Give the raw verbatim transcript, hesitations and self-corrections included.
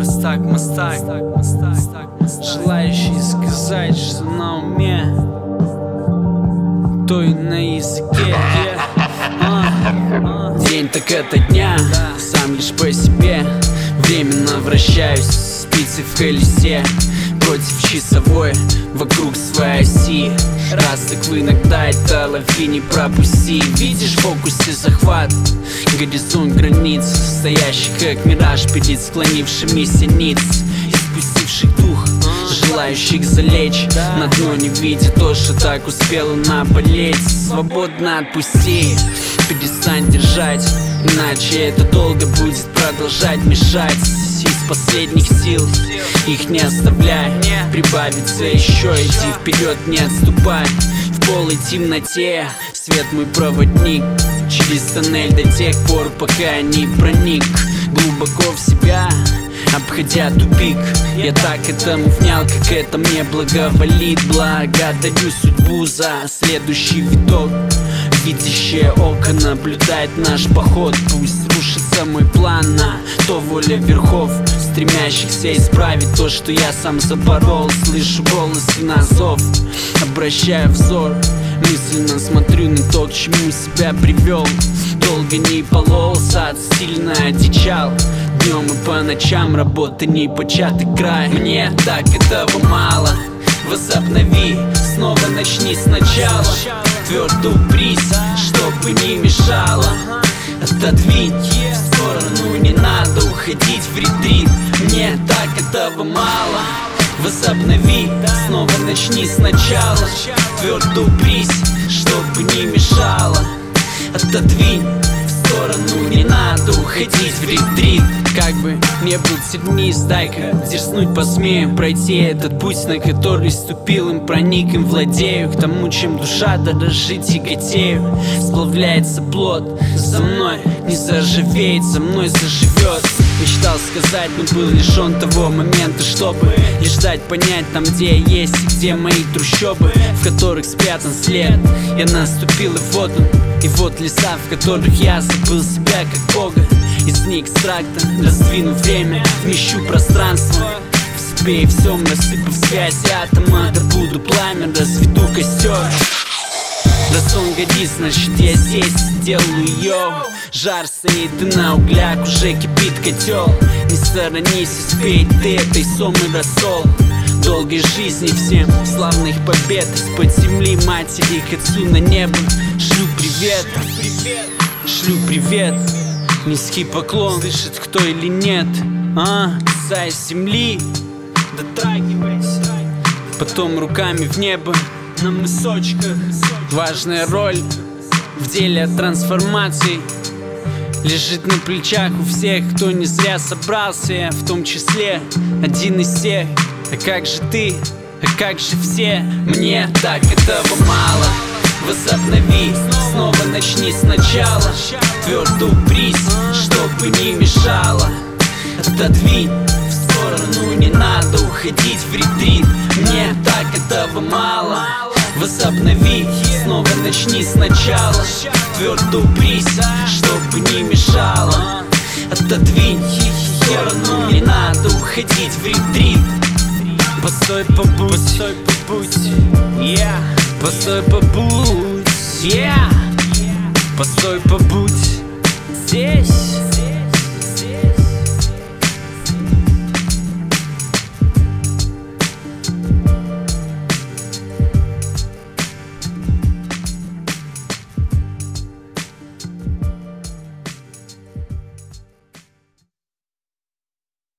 Простак, мастак, желающий сказать, что на уме, то и на языке. День так это дня, сам лишь по себе. Временно вращаюсь спицей в колесе, против часовой, вокруг своей оси. Раз так в иногда это лови, не пропусти. Видишь в фокусе захват, горизонт границ, стоящий как мираж перед склонившимися ниц, испустивших дух, желающих залечь на дно, не видя то, что так успело наболеть. Свободно отпусти, перестань держать, иначе это долго будет продолжать мешать. Из последних сил их не оставляй, прибавится еще, иди вперед, не отступай. В полой темноте свет мой проводник, через тоннель до тех пор, пока не проник глубоко в себя, обходя тупик. Я так этому внял, как это мне благоволит. Благодарю судьбу за следующий виток. Видящее око наблюдает наш поход. Пусть рушится мой план, на то воля верхов, стремящихся исправить то, что я сам запорол. Слышу голос и на зов, обращаю взор, мысленно смотрю на то, к чему себя привел. Долго не пололся, от сильно одичал. Днем и по ночам работа не початый край. Мне так этого мало, возобнови, снова начни сначала. Твердо упрись, чтобы не мешало. Отодвинь в сторону, не надо уходить в ретрит. Мне так этого мало, возобнови, снова начни сначала. Твердо упрись, чтобы не мешало. Отодвинь в сторону, не надо уходить в ретрит. Как бы не был тернист, дай-ка дерзнуть посмею пройти этот путь, на который ступил им, проник им, владею к тому, чем душа дорожит, тяготею. Сплавляется плод, за мной не заживеет, за мной заживет. Мечтал сказать, но был лишен того момента, чтобы лишь дать понять там, где я есть и где мои трущобы, в которых спрятан след. Я наступил, и вот он, и вот леса, в которых я забыл себя как Бога. Из них экстракта, раздвину время, вмещу пространство в себе и всем, рассыпав связь атома. Да буду пламя, разведу костер. Раз он горит, значит я здесь, делаю ее. Жар стоит и на углях уже кипит котел. Не сторонись, успей ты этой сомы рассол. Долгой жизни всем, славных побед, из-под земли матери к отцу на небо. Шлю привет, шлю привет. Низкий поклон, слышит кто или нет, а, касаясь земли, дотрагивайся, потом руками в небо, на мысочках. Важная роль в деле трансформации лежит на плечах у всех, кто не зря собрался. Я в том числе один из тех. А как же ты, а как же все? Мне так этого мало, возобнови, снова начни сначала. Твердо упрись, чтобы не мешало. Отодвинь в сторону, не надо уходить в ретрит. Мне так этого мало, возобнови, снова начни сначала. Твердо упрись, чтобы не мешало. Отодвинь в сторону, не надо уходить в ретрит. Постой, побудь, постой, побудь, yeah. Постой, побудь, yeah. Постой, побудь здесь.